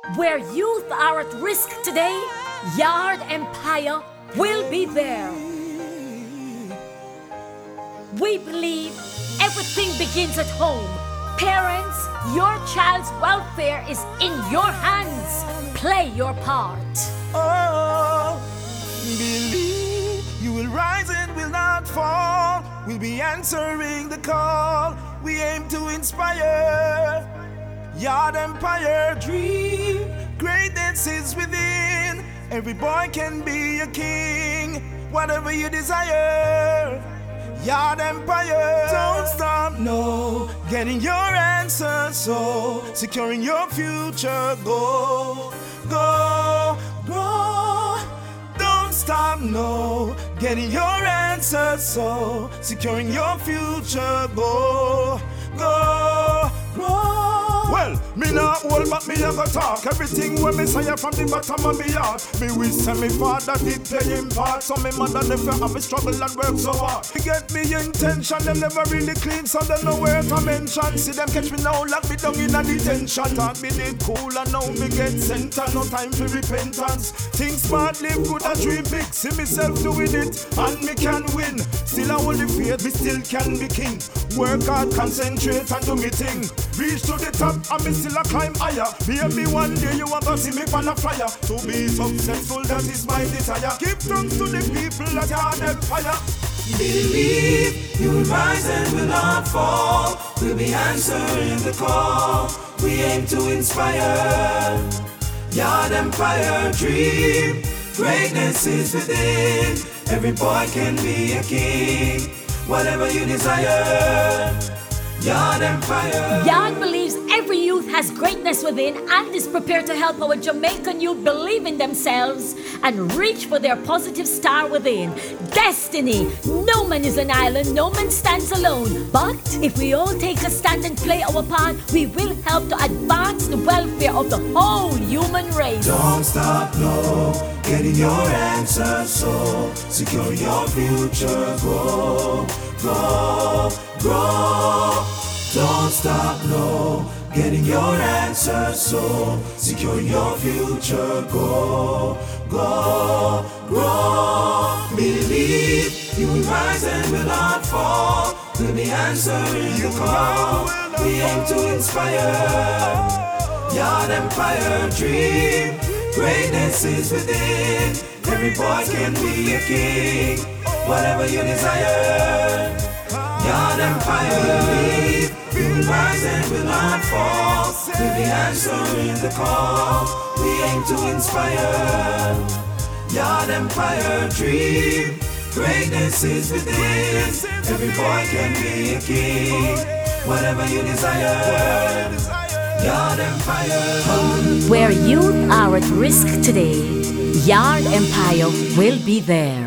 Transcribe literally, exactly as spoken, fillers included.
Where youth are at risk today, Yard Empire will be there. We believe everything begins at home. Parents, your child's welfare is in your hands. Play your part. Oh, believe you will rise and will not fall. We'll be answering the call. We aim to inspire. Yard Empire dream. Greatness is within. Every boy can be a king. Whatever you desire. Yard Empire. Don't stop, no. Getting your answers, so securing your future. Go, go, go. Don't stop, no. Getting your answers, so securing your future. Go, go, go. Well, me not hold back, me a go talk. Everything when me say from the bottom of me heart. Me wish say me father did play him part. So me mother never have me struggle and work so hard. He get me intention, them never really clean, so they know where to mention. See them catch me now, lock me down in a detention. Thought me did cool and now me get sentence. No time for repentance. Think smart, live good and dream big. See myself doing it and me can win. Still I hold the faith, me still can be king. Work hard, concentrate and do me thing. Reach to the top and me still a climb higher. Maybe one day you want to see me on a flyer. To be successful, that is my desire. Give thanks to the people that Yard Empire. Believe you will rise and will not fall. We'll be answering the call. We aim to inspire. Yard Empire dream. Greatness is within. Every boy can be a king. Whatever you desire. Yard Empire. Yard believes every youth has greatness within and is prepared to help our Jamaican youth believe in themselves and reach for their positive star within. Destiny. No man is an island, no man stands alone. But if we all take a stand and play our part, we will help to advance the welfare of the whole human race. Don't stop, no. Getting your answers, so secure your future. Go, go, go. Don't stop, no. Getting your answers, so secure your future. Go, go, grow. Believe you will rise and will not fall. We'll be answering the call. We aim to inspire. Yard Empire dream. Greatness is within. Every boy can be a king. Whatever you desire. Yard Empire believe. We will rise and will not fall. We'll be answering the call. We aim to inspire. Yard Empire dream. Greatness is within. Every boy can be a king. Whatever you desire. Yard Empire. Where youth are at risk today, Yard Empire will be there.